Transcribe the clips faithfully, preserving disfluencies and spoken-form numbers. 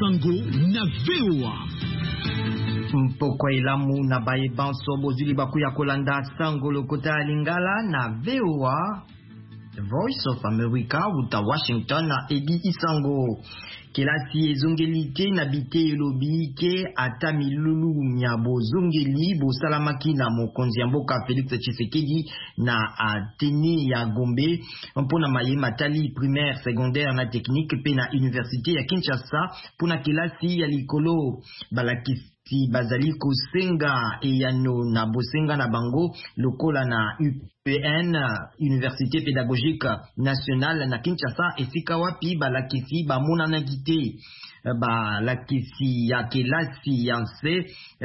Bango na V O A. Mpoko elamu na baye banso bozuli bakuya kolanda sango lokota lingala na V O A. The Voice of America uta Washington na Edi Isango. Kelasi ezongelite na bite elobi ke ata milulu nyabo zongeli bo salamaki na mokonzi mboka Félix Tshisekedi na ateni ya Gombe mpona maye matali primaire secondaire na technique pe na université ya Kinshasa pona kelasi ya likolo balakisi si bazali kosenga eyano na bosenga na bango lokola na U P N Université Pédagogique Nationale na Kinshasa esika wapi balakisi bamona na kite ba lakisi ya kelasi ya nse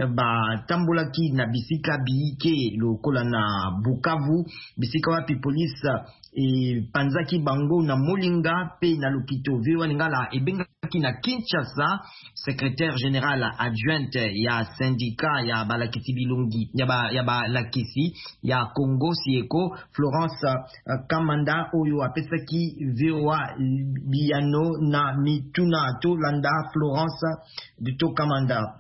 ba tambolaki na bisika biike lokola na Bukavu bisika wapi police e panzaki bango na Molinga pe na Lukito viwa lingala ebengaki na Kinshasa secrétaire général adjointe ya syndicat ya balakisi bilungi ya ba ya balakisi ya Congo Sieko Florence uh, Kamanda oyo apesaki V O A biano na mituna to landa Florence de to Kamanda.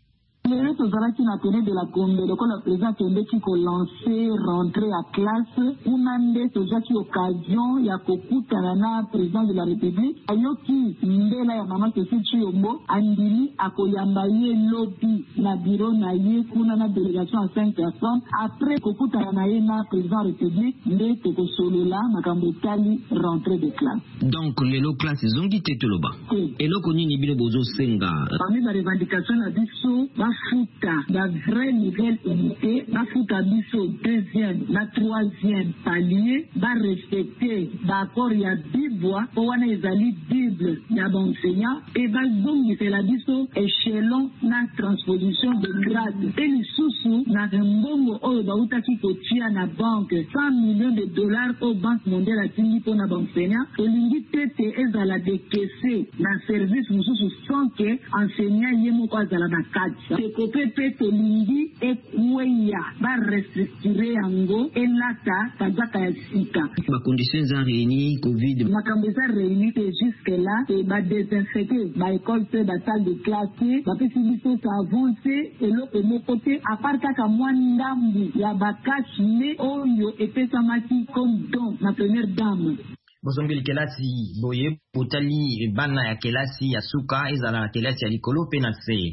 Le tozalaki na tene de la Gombe lokola le président tendeki ko lancer rentrer à classe unande tozaki occasion ya kokutana na président de la République ayoki mbela ya mama Kesi Chiyombo andili akoyamba ye lobby na bureau na ye kuna na délégation à cinq personnes après kokutana na ye na président de la République nde tokosolola makambo tali rentrée de classe. Donc lelo classe zongi tetoloba eloko nini bino bozo senga parmi la revendication na biso Bafuta, la vraie nouvelle unité, Bafuta biso deuxième, la troisième palier, va respecter d'accord ya Bible, owana ezali Bible ya enseignant et va donc c'est la biso échelon na transposition de grade. Et les sous na mbongo oyo bautaki kotia na banque cent millions de dollars au Banque mondiale à Tingi pour na enseignant. Olingi tete ezala décaissé na service mususu sans que enseignant yemo kwa zala na kati. Kopepe tolingi ekweya ba restructurer yango elata kazaka ya sika. Ma conditions en réuni Covid. Makambo za réuni que jusque là et ba désinfecter ba école pe ba salle de classe ba pesi biso ça avancer et l'autre mon côté à part kaka mwandambu ya bakashi ne oyo epesa mati comme don na première dame. Bozongeli kelasi boye potali bana ya kelasi ya suka ezala na kelasi ya likolo pe na se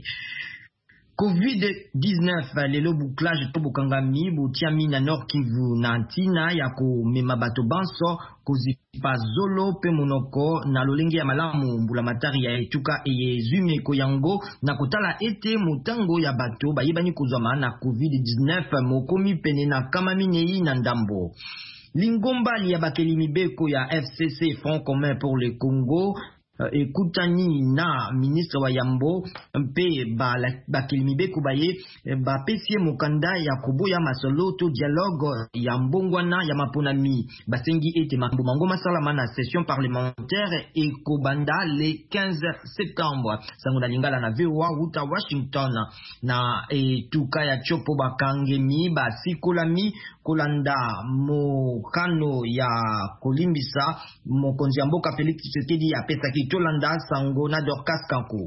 covid dix-neuf lelo bouclage to bokangami botiami na Nord Kivu na ntina ya komema bato banso kozipa zolo pe monoko na lolenge ya malamu mbula matari ya etuka eyezume ko yango na kotala ete motango ya bato bayebani kozwama na covid dix-neuf mokomi pene na kamaminei na ndambo. Lingombali ya bakeli mibeko ya F C C Front Commun pour le Congo ekutani na ministre wa Yambo mpe bakeli mibeko baye bapesie mokanda ya koboya masolo to dialogue ya mbongwana ya maponami basengi ete mambo mango masalama na session parlementaire ekobanda le quinze septembre sango na lingala na V O A uta Washington na etuka ya chopo bakangemi basikolami kolanda mokano ya kolimbisa mokonzi ya mboka Félix Tshisekedi apesaki tolanda sango na Dorcas Kanko.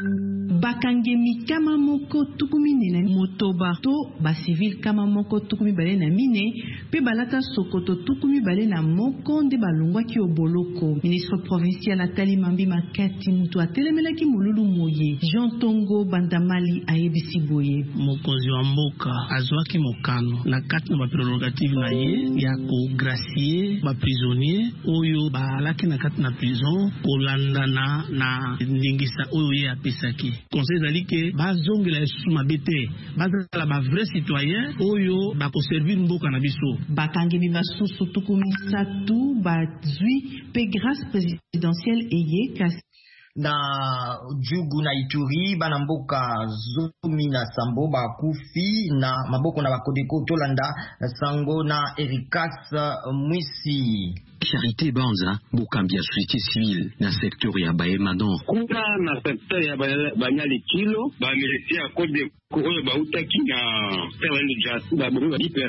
Bakangemi kama moko tukumi na motoba to ba civil kama moko tukumi bale na mine pe balata sokoto tukumi bale na moko nde balongwa ki oboloko. Ministre provincial Nathalie Mambi Makati mutu atelemela ki mululu moye Jean Tongo Bandamali ayebisi boye mokonzi wa mboka azwaki mokano na kati na ba prerogative na ye ya ko gracier ba prisonnier oyo balaki na kati na prison kolanda na na ndingisa oyo ye apesaki. Conseil zali ke bazongela esusu mabete bazala ba vrai citoyen oyo bakoservir mboka na biso. Bakangemi basusu tukumi satu bazwi pe grâce présidentielle eye kasi na Jugu na Ituri bana mboka zomi na sambo bakufi na maboko na bakodeko tolanda sango na Ericas Mwisi. Charité Banza bokambia société civile na secteur ya Baemadon. Kuna na secteur ya Banyali Kilo ba militaire code de Koyo ba utaki na terrain de Jasu ba